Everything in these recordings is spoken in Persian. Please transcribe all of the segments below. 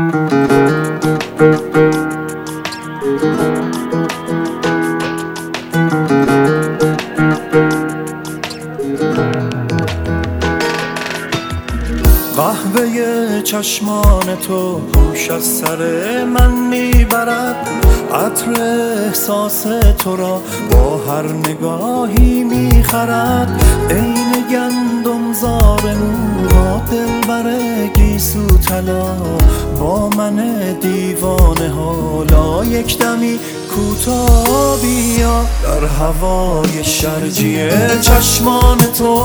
قهوه چشمان تو هوش از سر من میبرد، عطر احساس تو را با هر نگاهی میخرد. عین گندم زار موها دلبر گیسو طلا، با من دیوانه حالا یک دمی کوتاه بیا. در هوای شرجی چشمان تو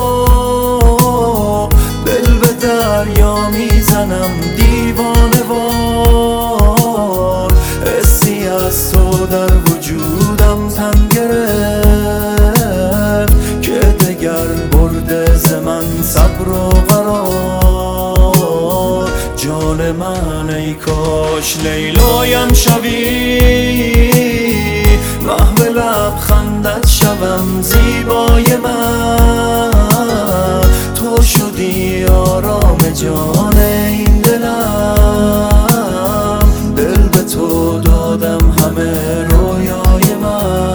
دل به دریا میزنم دیوانه وار. حسی از تو در وجودم تن گرفت که دگر برده ز من صبر و قرار. جان من ای کاش لیلایم شوی، محو لبخندت شوم زیبای من. تو شدی آرام جان این دلم، دل به تو دادم همه رویای من.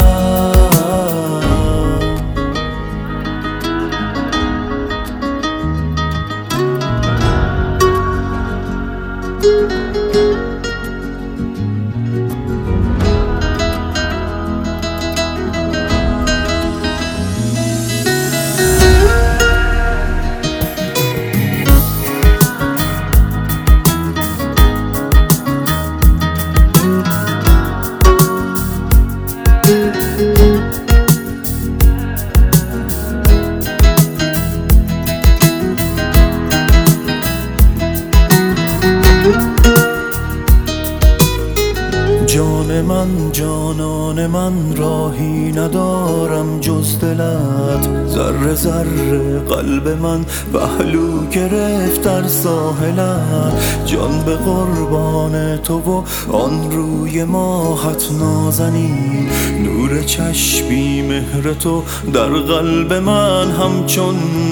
جان من جانان من راهی ندارم جز دلت. ذره ذره قلب من پهلو گرفت در ساحلت. جان به قربان تو و آن روی ماهت نازنین. نور چشمی مهر تو در قلب من همچون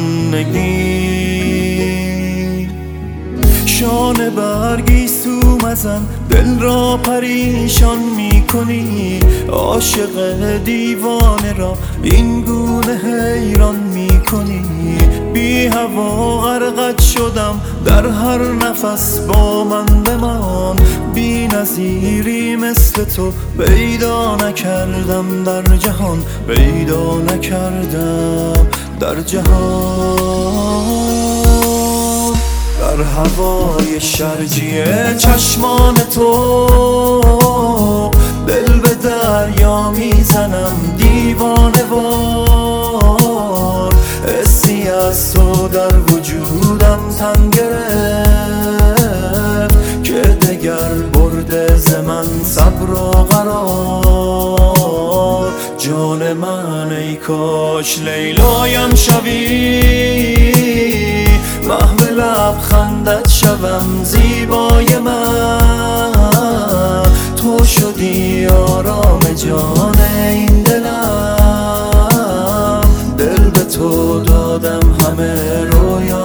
نگین. شانه برگی سو مزن دل را پریشان می کنی. عاشق دیوانه را این گونه حیران می کنی. بی هوا غرقت شدم در هر نفس با من بمان. بی نظیری مثل تو پیدا نکردم در جهان، پیدا نکردم در جهان. در هوای شرجی چشمان تو دل به دریا میزنم دیوانه وار. حسی از تو در وجودم تن گرفت که دگر برده ز من صبر و قرار. جان من ای کاش لیلایم شوی، محو لبخندت شوم زیبای من. تو شدی آرام جان این دلم، دل به تو دادم همه رویا